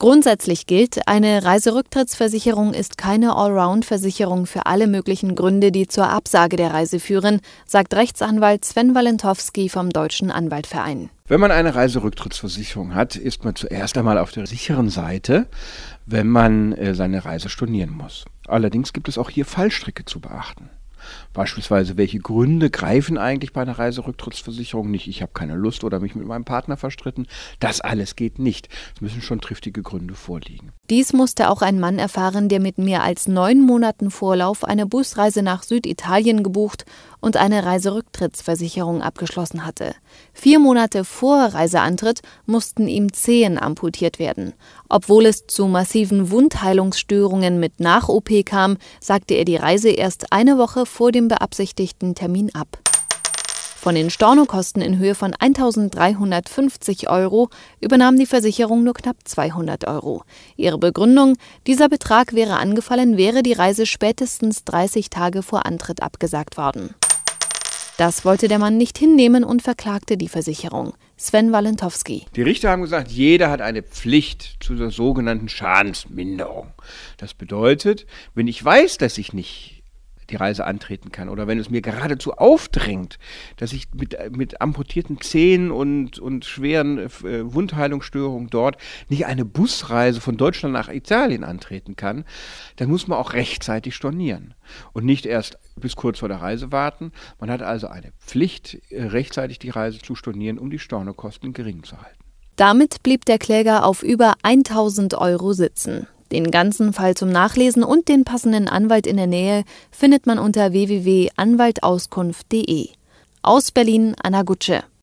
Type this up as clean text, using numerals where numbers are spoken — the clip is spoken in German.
Grundsätzlich gilt, eine Reiserücktrittsversicherung ist keine Allround-Versicherung für alle möglichen Gründe, die zur Absage der Reise führen, sagt Rechtsanwalt Sven Walentowski vom Deutschen Anwaltverein. Wenn man eine Reiserücktrittsversicherung hat, ist man zuerst einmal auf der sicheren Seite, wenn man seine Reise stornieren muss. Allerdings gibt es auch hier Fallstricke zu beachten. Beispielsweise, welche Gründe greifen eigentlich bei einer Reiserücktrittsversicherung nicht? Ich habe keine Lust oder mich mit meinem Partner verstritten. Das alles geht nicht. Es müssen schon triftige Gründe vorliegen. Dies musste auch ein Mann erfahren, der mit mehr als 9 Monaten Vorlauf eine Busreise nach Süditalien gebucht und eine Reiserücktrittsversicherung abgeschlossen hatte. 4 Monate vor Reiseantritt mussten ihm Zehen amputiert werden. Obwohl es zu massiven Wundheilungsstörungen mit Nach-OP kam, sagte er die Reise erst eine Woche vor dem beabsichtigten Termin ab. Von den Stornokosten in Höhe von 1.350 € übernahm die Versicherung nur knapp 200 €. Ihre Begründung: Dieser Betrag wäre angefallen, wäre die Reise spätestens 30 Tage vor Antritt abgesagt worden. Das wollte der Mann nicht hinnehmen und verklagte die Versicherung. Sven Walentowski. Die Richter haben gesagt, jeder hat eine Pflicht zu der sogenannten Schadensminderung. Das bedeutet, wenn ich weiß, dass ich nicht die Reise antreten kann oder wenn es mir geradezu aufdrängt, dass ich mit amputierten Zehen und schweren Wundheilungsstörungen dort nicht eine Busreise von Deutschland nach Italien antreten kann, dann muss man auch rechtzeitig stornieren und nicht erst bis kurz vor der Reise warten. Man hat also eine Pflicht, rechtzeitig die Reise zu stornieren, um die Stornokosten gering zu halten. Damit blieb der Kläger auf über 1.000 € sitzen. Den ganzen Fall zum Nachlesen und den passenden Anwalt in der Nähe findet man unter www.anwaltauskunft.de. Aus Berlin, Anna Gutsche.